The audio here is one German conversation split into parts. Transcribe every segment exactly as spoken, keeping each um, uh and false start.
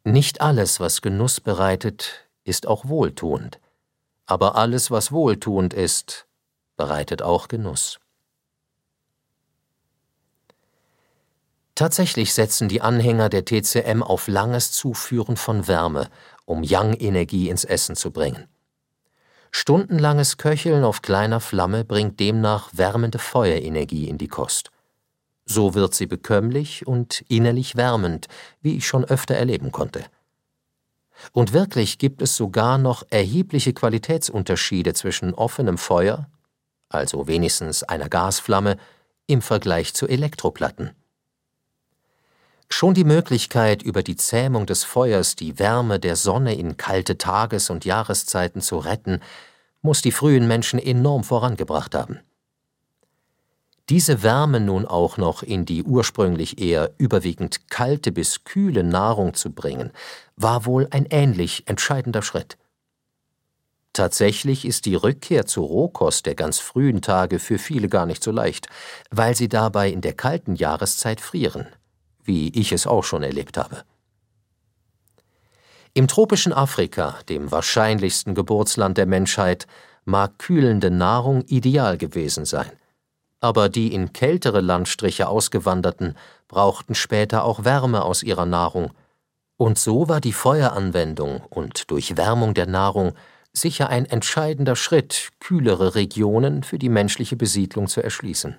Nicht alles, was Genuss bereitet, ist auch wohltuend, aber alles, was wohltuend ist, bereitet auch Genuss. Tatsächlich setzen die Anhänger der T C M auf langes Zuführen von Wärme, um Yang-Energie ins Essen zu bringen. Stundenlanges Köcheln auf kleiner Flamme bringt demnach wärmende Feuerenergie in die Kost. So wird sie bekömmlich und innerlich wärmend, wie ich schon öfter erleben konnte. Und wirklich gibt es sogar noch erhebliche Qualitätsunterschiede zwischen offenem Feuer, also wenigstens einer Gasflamme, im Vergleich zu Elektroplatten. Schon die Möglichkeit, über die Zähmung des Feuers die Wärme der Sonne in kalte Tages- und Jahreszeiten zu retten, muss die frühen Menschen enorm vorangebracht haben. Diese Wärme nun auch noch in die ursprünglich eher überwiegend kalte bis kühle Nahrung zu bringen, war wohl ein ähnlich entscheidender Schritt. Tatsächlich ist die Rückkehr zur Rohkost der ganz frühen Tage für viele gar nicht so leicht, weil sie dabei in der kalten Jahreszeit frieren, wie ich es auch schon erlebt habe. Im tropischen Afrika, dem wahrscheinlichsten Geburtsland der Menschheit, mag kühlende Nahrung ideal gewesen sein. Aber die in kältere Landstriche Ausgewanderten brauchten später auch Wärme aus ihrer Nahrung. Und so war die Feueranwendung und Durchwärmung der Nahrung sicher ein entscheidender Schritt, kühlere Regionen für die menschliche Besiedlung zu erschließen.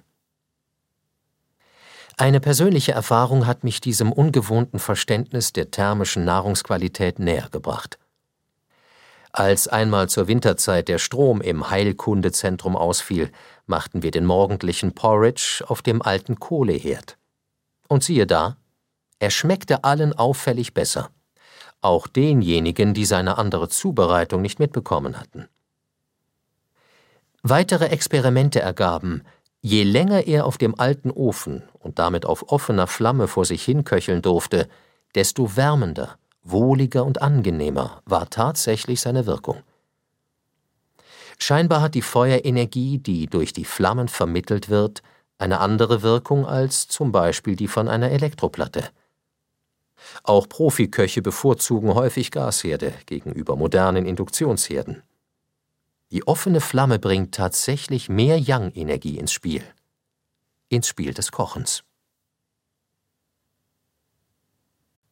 Eine persönliche Erfahrung hat mich diesem ungewohnten Verständnis der thermischen Nahrungsqualität näher gebracht. Als einmal zur Winterzeit der Strom im Heilkundezentrum ausfiel, machten wir den morgendlichen Porridge auf dem alten Kohleherd. Und siehe da, er schmeckte allen auffällig besser, auch denjenigen, die seine andere Zubereitung nicht mitbekommen hatten. Weitere Experimente ergaben, je länger er auf dem alten Ofen und damit auf offener Flamme vor sich hinköcheln durfte, desto wärmender, wohliger und angenehmer war tatsächlich seine Wirkung. Scheinbar hat die Feuerenergie, die durch die Flammen vermittelt wird, eine andere Wirkung als zum Beispiel die von einer Elektroplatte. Auch Profiköche bevorzugen häufig Gasherde gegenüber modernen Induktionsherden. Die offene Flamme bringt tatsächlich mehr Yang-Energie ins Spiel, ins Spiel des Kochens.